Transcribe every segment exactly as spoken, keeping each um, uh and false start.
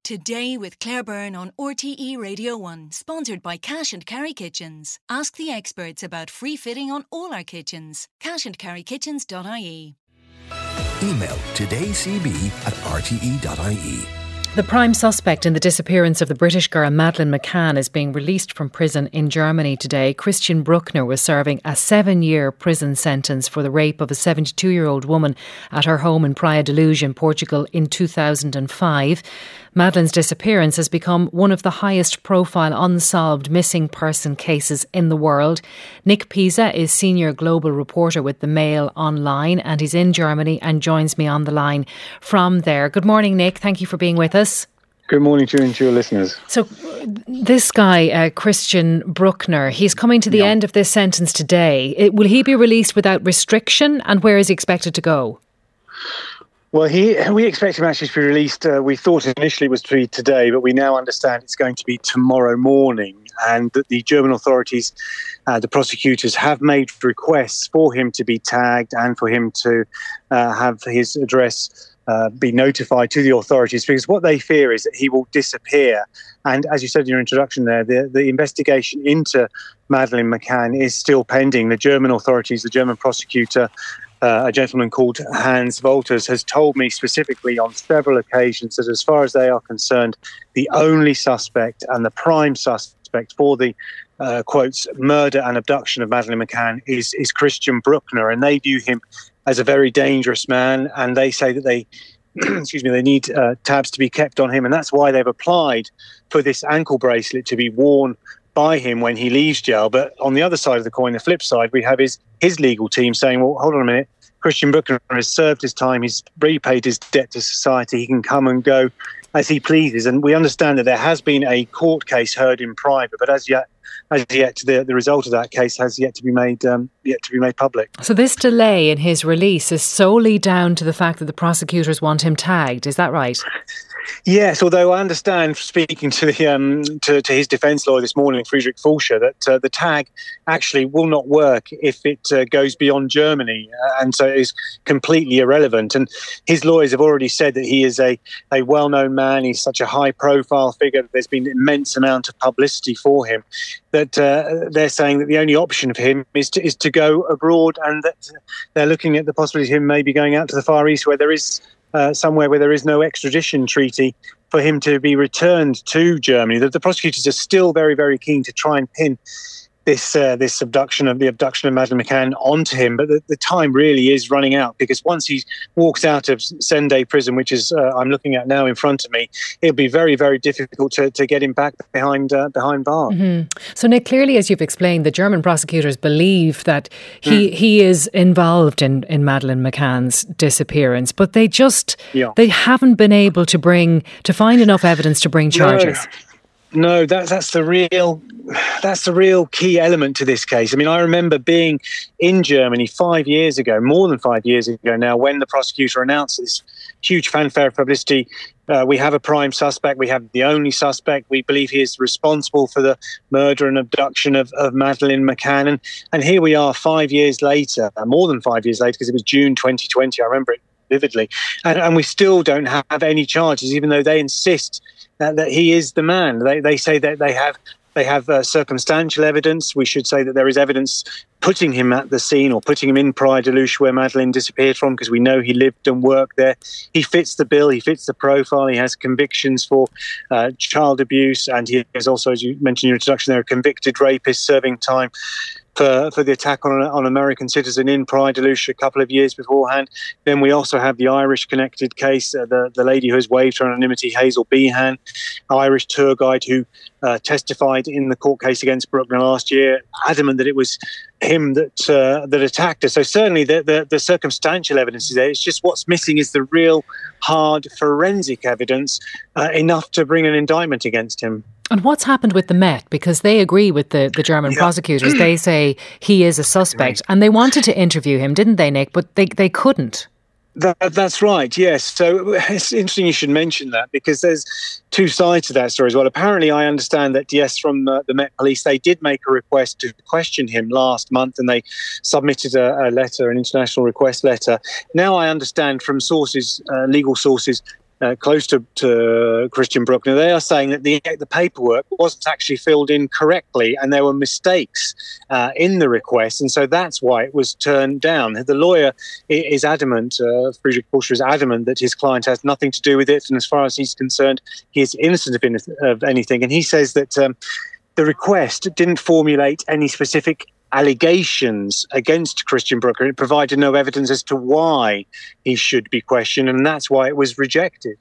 Today with Claire Byrne on R T E Radio one, sponsored by Cash and Carry Kitchens. Ask the experts about free fitting on all our kitchens. cash and carry kitchens dot I E. Email todaycb at r t e dot I E. The prime suspect in the disappearance of the British girl Madeleine McCann is being released from prison in Germany today. Christian Bruckner was serving a seven-year prison sentence for the rape of a seventy-two-year-old woman at her home in Praia da Luz in Portugal in two thousand five. Madeleine's disappearance has become one of the highest profile unsolved missing person cases in the world. Nick Pisa is senior global reporter with the Mail Online, and he's in Germany and joins me on the line from there. Good morning, Nick. Thank you for being with us. Good morning to you and to your listeners. So this guy, uh, Christian Bruckner, he's coming to the yeah. end of this sentence today. It, will he be released without restriction, and where is he expected to go? Well, he we expect him actually to be released. Uh, we thought initially it was to be today, but we now understand it's going to be tomorrow morning, and that the German authorities, uh, the prosecutors, have made requests for him to be tagged and for him to uh, have his address uh, be notified to the authorities, because what they fear is that he will disappear. And as you said in your introduction there, the, the investigation into Madeleine McCann is still pending. The German authorities, the German prosecutor, Uh, a gentleman called Hans Wolters, has told me specifically on several occasions that as far as they are concerned, the only suspect and the prime suspect for the, uh, quotes, murder and abduction of Madeleine McCann is, is Christian Bruckner. And they view him as a very dangerous man. And they say that they, excuse me, they need uh, tabs to be kept on him. And that's why they've applied for this ankle bracelet to be worn by him when he leaves jail. But on the other side of the coin, the flip side, we have his his legal team saying, well, hold on a minute, Christian Bruckner has served his time, he's repaid his debt to society, he can come and go as he pleases. And we understand that there has been a court case heard in private, but as yet, as yet, the, the result of that case has yet to be made um, yet to be made public. So this delay in his release is solely down to the fact that the prosecutors want him tagged, is that right? Yes, although I understand, speaking to the um, to, to his defence lawyer this morning, Friedrich Fulcher, that uh, the tag actually will not work if it uh, goes beyond Germany, uh, and so it is completely irrelevant. And his lawyers have already said that he is a, a well-known man, he's such a high-profile figure, there's been an immense amount of publicity for him, that uh, they're saying that the only option for him is to, is to go abroad, and that they're looking at the possibility of him maybe going out to the Far East, where there is Uh, somewhere where there is no extradition treaty, for him to be returned to Germany. The, the prosecutors are still very, very keen to try and pin this uh, this abduction of the abduction of Madeleine McCann onto him, but the, the time really is running out, because once he walks out of Sendai prison, which is uh, I'm looking at now in front of me, it'll be very, very difficult to, to get him back behind uh, behind bars. Mm-hmm. So, Nick, clearly, as you've explained, the German prosecutors believe that he mm. he is involved in, in Madeleine McCann's disappearance, but they just yeah. they haven't been able to bring to find enough evidence to bring charges. No. No, that's that's the real that's the real key element to this case. I mean, I remember being in Germany five years ago, more than five years ago now, when the prosecutor announced this huge fanfare of publicity. Uh, we have a prime suspect. We have the only suspect. We believe he is responsible for the murder and abduction of, of Madeleine McCann. And, and here we are five years later, more than five years later, because it was June twenty twenty. I remember it vividly. And, and we still don't have any charges, even though they insist that, that he is the man. They, they say that they have They have uh, circumstantial evidence. We should say that there is evidence putting him at the scene, or putting him in Praia da Luz, where Madeleine disappeared from, because we know he lived and worked there. He fits the bill. He fits the profile. He has convictions for uh, child abuse, and he is also, as you mentioned in your introduction, there a convicted rapist serving time for, for the attack on an on American citizen in Praia da Luz a couple of years beforehand. Then we also have the Irish-connected case, uh, the, the lady who has waived her anonymity, Hazel Behan, Irish tour guide who uh, testified in the court case against Bruckner last year, adamant that it was him that uh, that attacked her. So certainly the, the, the circumstantial evidence is there. It's just what's missing is the real hard forensic evidence, uh, enough to bring an indictment against him. And what's happened with the Met? Because they agree with the, the German yeah. prosecutors. They say he is a suspect. And they wanted to interview him, didn't they, Nick? But they, they couldn't. That, that's right, yes. So it's interesting you should mention that, because there's two sides to that story as well. Apparently, I understand that, yes, from uh, the Met Police, they did make a request to question him last month, and they submitted a, a letter, an international request letter. Now I understand from sources, uh, legal sources, uh, close to, to Christian Bruckner, they are saying that the, the paperwork wasn't actually filled in correctly and there were mistakes uh, in the request. And so that's why it was turned down. The lawyer is adamant, uh, Friedrich Porsche is adamant that his client has nothing to do with it. And as far as he's concerned, he is innocent of, in- of anything. And he says that um, the request didn't formulate any specific allegations against Christian Bruckner. It provided no evidence as to why he should be questioned, and that's why it was rejected.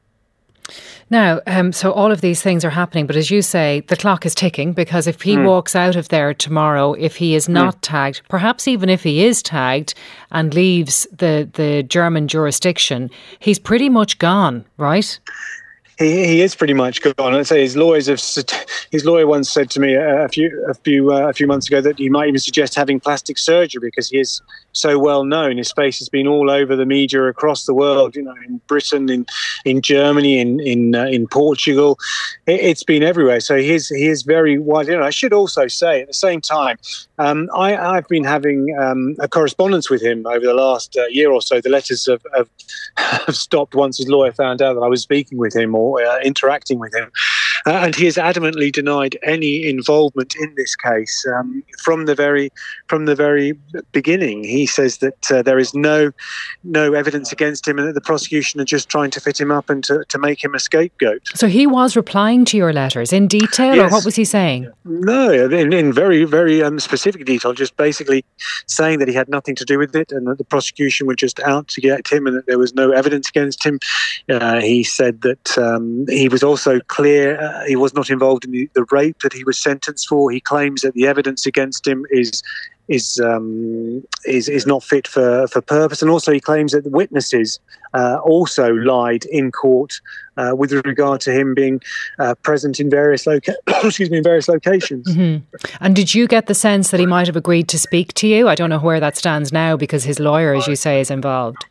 Now, um, so all of these things are happening, but as you say, the clock is ticking, because if he mm. walks out of there tomorrow, if he is not mm. tagged, perhaps even if he is tagged and leaves the, the German jurisdiction, he's pretty much gone, right? He, he is pretty much gone. I'd say his lawyers have. His lawyer once said to me a few a few uh, a few months ago that he might even suggest having plastic surgery because he is so well known. His face has been all over the media across the world. You know, in Britain, in in Germany, in in uh, in Portugal, it, it's been everywhere. So he is he is very widely known. I should also say at the same time, um, I, I've been having um, a correspondence with him over the last uh, year or so. The letters have, have have stopped once his lawyer found out that I was speaking with him or uh, interacting with him. Uh, and he has adamantly denied any involvement in this case um, from the very from the very beginning. He says that uh, there is no no evidence against him and that the prosecution are just trying to fit him up and to, to make him a scapegoat. So he was replying to your letters in detail, yes. or what was he saying? No, in, in very, very um, specific detail, just basically saying that he had nothing to do with it and that the prosecution were just out to get him and that there was no evidence against him. Uh, he said that um, he was also clear uh, he was not involved in the, the rape that he was sentenced for. He claims that the evidence against him is is um, is is not fit for, for purpose, and also he claims that the witnesses uh, also lied in court uh, with regard to him being uh, present in various loca- excuse me in various locations. Mm-hmm. And did you get the sense that he might have agreed to speak to you? I don't know where that stands now because his lawyer, as you say, is involved.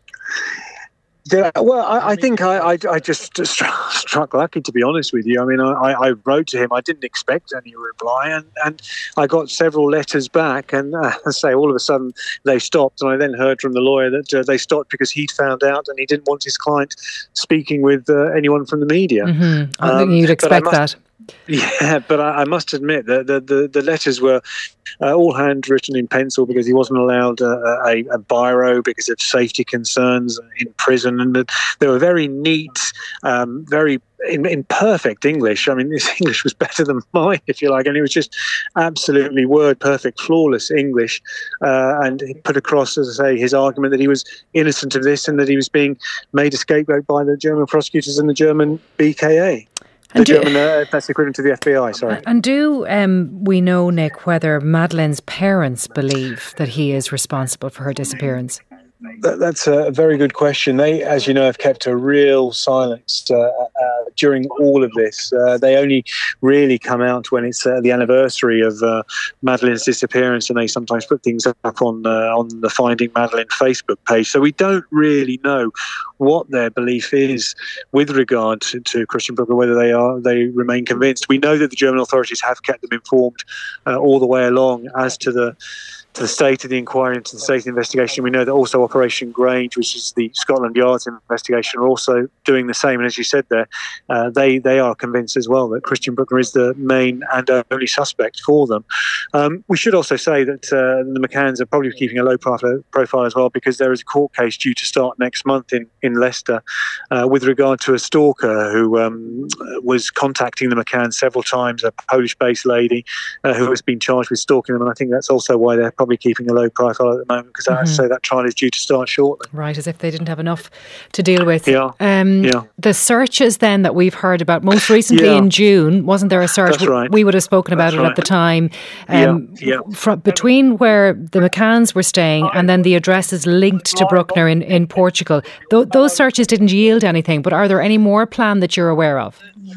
Yeah, well, I, I think I, I, I just struck, struck lucky, to be honest with you. I mean, I, I wrote to him. I didn't expect any reply, and, and I got several letters back. And uh, I say, all of a sudden, they stopped. And I then heard from the lawyer that uh, they stopped because he'd found out, and he didn't want his client speaking with uh, anyone from the media. Mm-hmm. I um, think you'd expect must, that. Yeah, but I, I must admit that the, the, the letters were uh, all handwritten in pencil because he wasn't allowed uh, a, a biro because of safety concerns in prison, and the, they were very neat, um, very in, in perfect English. I mean, his English was better than mine, if you like, and it was just absolutely word perfect, flawless English. Uh, and he put across, as I say, his argument that he was innocent of this and that he was being made a scapegoat by the German prosecutors and the German B K A. The do, German, uh, that's equivalent to the F B I, sorry. And do um, we know, Nick, whether Madeleine's parents believe that he is responsible for her disappearance? That, that's a very good question. They, as you know, have kept a real silence uh, uh, during all of this. Uh, they only really come out when it's uh, the anniversary of uh, Madeleine's disappearance, and they sometimes put things up on uh, on the Finding Madeleine Facebook page. So we don't really know what their belief is with regard to, to Christian Bruckner, whether they are they remain convinced. We know that the German authorities have kept them informed uh, all the way along as to the to the state of the inquiry and to the state of the investigation. We know that also Operation Grange, which is the Scotland Yard's investigation, are also doing the same. And as you said there, uh, they, they are convinced as well that Christian Bruckner is the main and only suspect for them. Um, we should also say that uh, the McCanns are probably keeping a low profile, profile as well, because there is a court case due to start next month in, in Leicester uh, with regard to a stalker who um, was contacting the McCanns several times, a Polish-based lady uh, who has been charged with stalking them. And I think that's also why they're probably keeping a low profile at the moment, because mm-hmm. I say that trial is due to start shortly. Right, as if they didn't have enough to deal with. Yeah. Um, yeah. The searches then that we've heard about, most recently yeah. in June, wasn't there a search? That's right. We would have spoken about That's it right. at the time. Um, yeah. Yeah. From, between where the McCanns were staying and then the addresses linked to Bruckner in, in Portugal, Th- those searches didn't yield anything, but are there any more planned that you're aware of?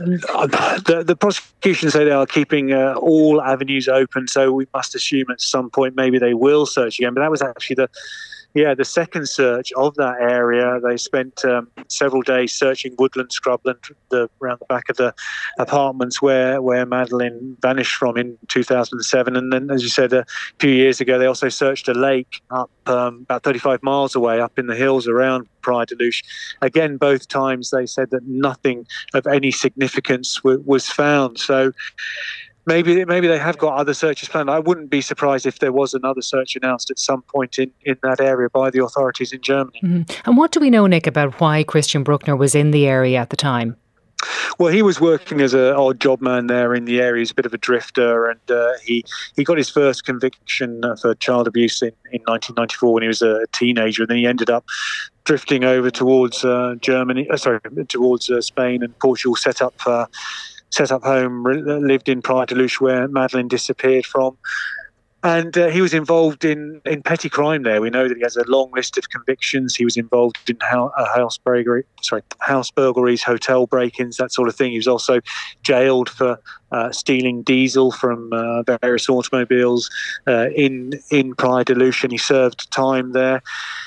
The, the prosecution say they are keeping uh, all avenues open, so we must assume at some point maybe they will search again. But that was actually the Yeah, the second search of that area, they spent um, several days searching woodland, scrubland, the, around the back of the apartments where, where Madeleine vanished from in two thousand seven. And then, as you said, a few years ago, they also searched a lake up um, about thirty-five miles away, up in the hills around Praia da Luz. Again, both times they said that nothing of any significance w- was found. So Maybe maybe they have got other searches planned. I wouldn't be surprised if there was another search announced at some point in, in that area by the authorities in Germany. Mm-hmm. And what do we know, Nick, about why Christian Bruckner was in the area at the time? Well, he was working as an odd job man there in the area. He's a bit of a drifter, and uh, he, he got his first conviction for child abuse in, in nineteen ninety-four when he was a teenager, and then he ended up drifting over towards uh, Germany, uh, sorry, towards uh, Spain and Portugal, set up uh, set up home, lived in Praia da Luz, where Madeleine disappeared from. And uh, he was involved in, in petty crime there. We know that he has a long list of convictions. He was involved in house, uh, house burglary, sorry, house burglaries, hotel break-ins, that sort of thing. He was also jailed for uh, stealing diesel from uh, various automobiles uh, in in Praia da Luz, and he served time there.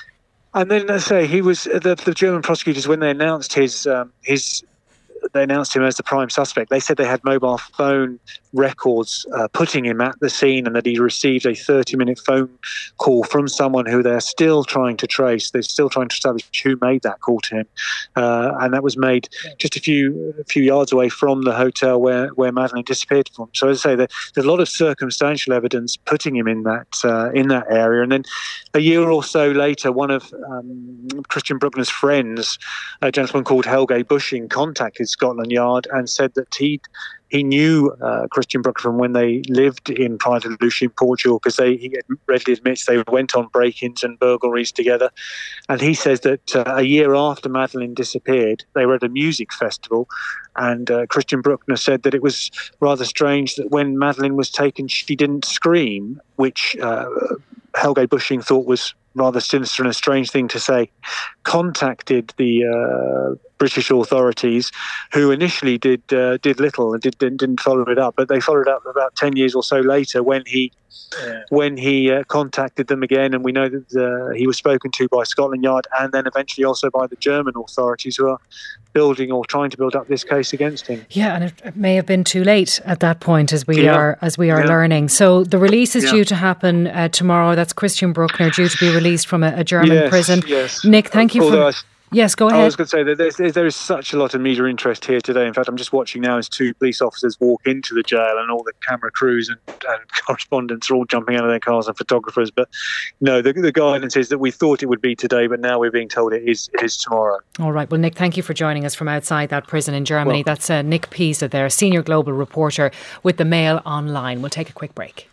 And then, as I say, he was the, the German prosecutors, when they announced his um, his. They announced him as the prime suspect. They said they had mobile phone records uh, putting him at the scene, and that he received a thirty-minute phone call from someone who they're still trying to trace. They're still trying to establish who made that call to him, uh, and that was made just a few a few yards away from the hotel where, where Madeleine disappeared from. So, as I say, there, there's a lot of circumstantial evidence putting him in that uh, in that area. And then a year or so later, one of um, Christian Bruckner's friends, a gentleman called Helge Busching, contacted Scotland Yard and said that he he knew uh, Christian Bruckner from when they lived in Praia da Luz in Portugal, because they he readily admits they went on break-ins and burglaries together. And he says that uh, a year after Madeleine disappeared, they were at a music festival, and uh, Christian Bruckner said that it was rather strange that when Madeleine was taken, she didn't scream, which uh, Helge Busching thought was rather sinister and a strange thing to say. Contacted the uh, British authorities, who initially did uh, did little and did, didn't, didn't follow it up, but they followed up about ten years or so later when he yeah. when he uh, contacted them again, and we know that uh, he was spoken to by Scotland Yard and then eventually also by the German authorities, who are building or trying to build up this case against him. Yeah, and it may have been too late at that point, as we yeah. are as we are yeah. learning. So the release is yeah. due to happen uh, tomorrow. That's Christian Bruckner, due to be released from a, a German yes, prison. Yes. Nick, thank you Although for... I, Yes, go ahead. I was going to say that there's, there is such a lot of media interest here today. In fact, I'm just watching now as two police officers walk into the jail, and all the camera crews and, and correspondents are all jumping out of their cars, and photographers. But no, the, the guidance is that we thought it would be today, but now we're being told it is it is tomorrow. All right. Well, Nick, thank you for joining us from outside that prison in Germany. Well, That's uh, Nick Pisa there, senior global reporter with the Mail Online. We'll take a quick break.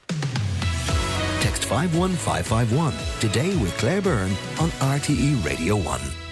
Text five one five five one today with Claire Byrne on R T E Radio one.